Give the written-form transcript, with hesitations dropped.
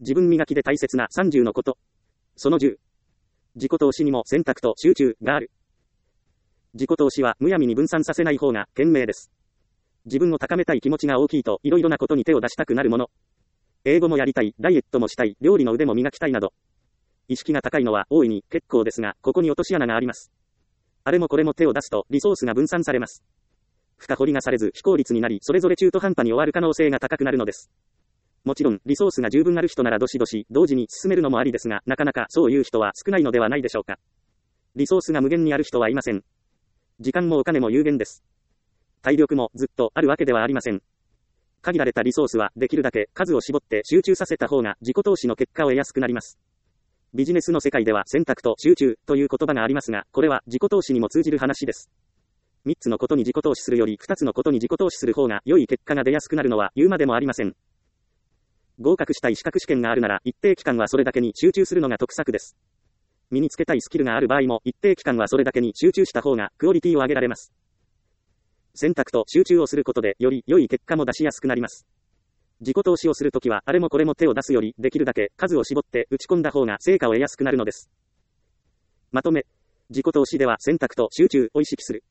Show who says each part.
Speaker 1: 自分磨きで大切な30のこと。その10。自己投資にも選択と集中がある。自己投資はむやみに分散させない方が賢明です。自分を高めたい気持ちが大きいといろいろなことに手を出したくなるもの。英語もやりたい、ダイエットもしたい、料理の腕も磨きたいなど。意識が高いのは大いに結構ですが、ここに落とし穴があります。あれもこれも手を出すとリソースが分散されます。深掘りがされず非効率になり、それぞれ中途半端に終わる可能性が高くなるのです。もちろん、リソースが十分ある人ならどしどし、同時に進めるのもありですが、なかなかそういう人は少ないのではないでしょうか。リソースが無限にある人はいません。時間もお金も有限です。体力もずっとあるわけではありません。限られたリソースはできるだけ数を絞って集中させた方が自己投資の結果を得やすくなります。ビジネスの世界では選択と集中という言葉がありますが、これは自己投資にも通じる話です。3つのことに自己投資するより2つのことに自己投資する方が良い結果が出やすくなるのは言うまでもありません。合格したい資格試験があるなら一定期間はそれだけに集中するのが得策です。身につけたいスキルがある場合も一定期間はそれだけに集中した方がクオリティを上げられます。選択と集中をすることでより良い結果も出しやすくなります。自己投資をするときはあれもこれも手を出すよりできるだけ数を絞って打ち込んだ方が成果を得やすくなるのです。まとめ、自己投資では選択と集中を意識する。